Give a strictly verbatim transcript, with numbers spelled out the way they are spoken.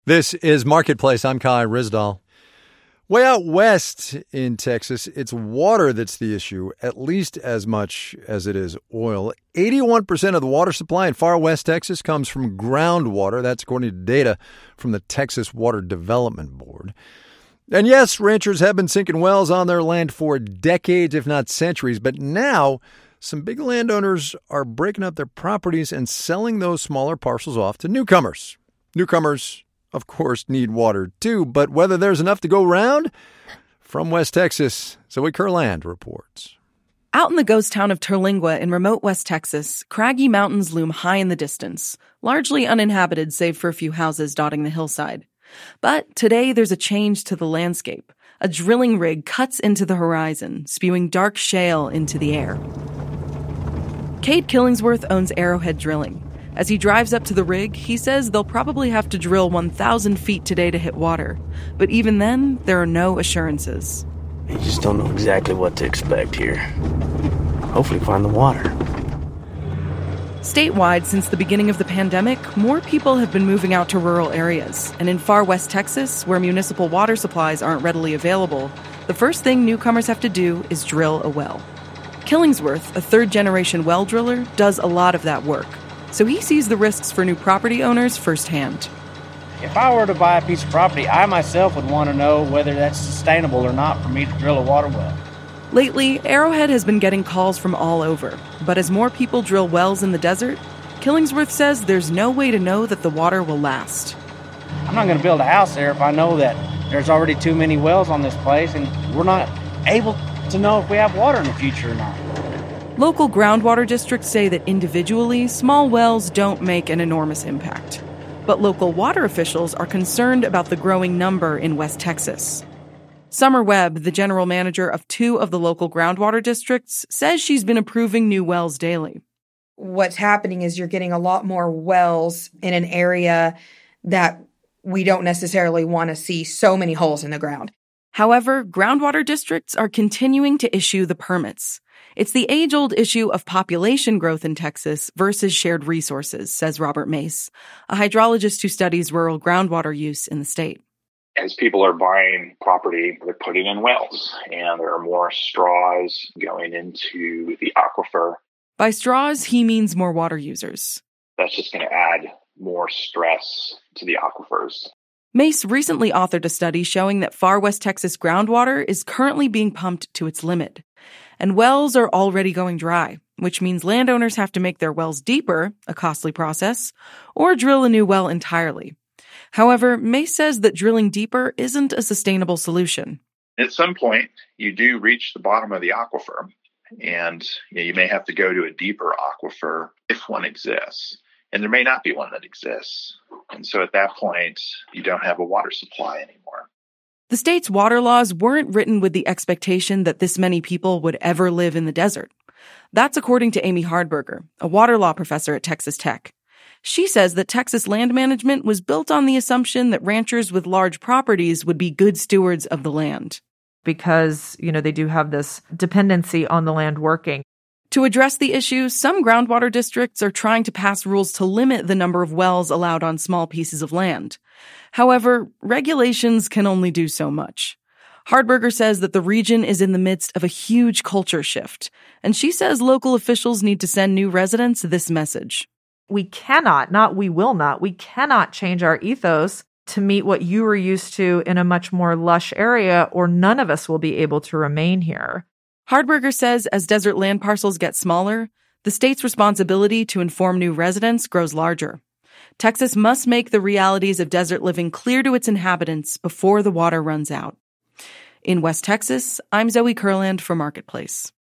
This is Marketplace. I'm Kai Ryssdal. Way out west in Texas, it's water that's the issue, at least as much as it is oil. eighty-one percent of the water supply in far west Texas comes from groundwater. That's according to data from the Texas Water Development Board. And yes, ranchers have been sinking wells on their land for decades, if not centuries. But now, some big landowners are breaking up their properties and selling those smaller parcels off to newcomers. Newcomers, of course, need water too, but whether there's enough to go round? From West Texas, Zoe Kurland reports. Out in the ghost town of Terlingua in remote West Texas, craggy mountains loom high in the distance, largely uninhabited save for a few houses dotting the hillside. But today there's a change to the landscape. A drilling rig cuts into the horizon, spewing dark shale into the air. Cade Killingsworth owns Arrowhead Drilling. As he drives up to the rig, he says they'll probably have to drill one thousand feet today to hit water. But even then, there are no assurances. You just don't know exactly what to expect here. Hopefully find the water. Statewide, since the beginning of the pandemic, more people have been moving out to rural areas. And in far west Texas, where municipal water supplies aren't readily available, the first thing newcomers have to do is drill a well. Killingsworth, a third-generation well driller, does a lot of that work. So he sees the risks for new property owners firsthand. If I were to buy a piece of property, I myself would want to know whether that's sustainable or not for me to drill a water well. Lately, Arrowhead has been getting calls from all over. But as more people drill wells in the desert, Killingsworth says there's no way to know that the water will last. I'm not going to build a house there if I know that there's already too many wells on this place and we're not able to know if we have water in the future or not. Local groundwater districts say that individually, small wells don't make an enormous impact. But local water officials are concerned about the growing number in West Texas. Summer Webb, the general manager of two of the local groundwater districts, says she's been approving new wells daily. What's happening is you're getting a lot more wells in an area that we don't necessarily want to see so many holes in the ground. However, groundwater districts are continuing to issue the permits. It's the age-old issue of population growth in Texas versus shared resources, says Robert Mace, a hydrologist who studies rural groundwater use in the state. As people are buying property, they're putting in wells, and there are more straws going into the aquifer. By straws, he means more water users. That's just going to add more stress to the aquifers. Mace recently authored a study showing that far west Texas groundwater is currently being pumped to its limit. And wells are already going dry, which means landowners have to make their wells deeper, a costly process, or drill a new well entirely. However, Mace says that drilling deeper isn't a sustainable solution. At some point, you do reach the bottom of the aquifer, and you know, you may have to go to a deeper aquifer if one exists. And there may not be one that exists. And so at that point, you don't have a water supply anymore. The state's water laws weren't written with the expectation that this many people would ever live in the desert. That's according to Amy Hardberger, a water law professor at Texas Tech. She says that Texas land management was built on the assumption that ranchers with large properties would be good stewards of the land. Because, you know, they do have this dependency on the land working. To address the issue, some groundwater districts are trying to pass rules to limit the number of wells allowed on small pieces of land. However, regulations can only do so much. Hardberger says that the region is in the midst of a huge culture shift, and she says local officials need to send new residents this message. We cannot, not we will not, we cannot change our ethos to meet what you were used to in a much more lush area, or none of us will be able to remain here. Hardberger says as desert land parcels get smaller, the state's responsibility to inform new residents grows larger. Texas must make the realities of desert living clear to its inhabitants before the water runs out. In West Texas, I'm Zoe Kurland for Marketplace.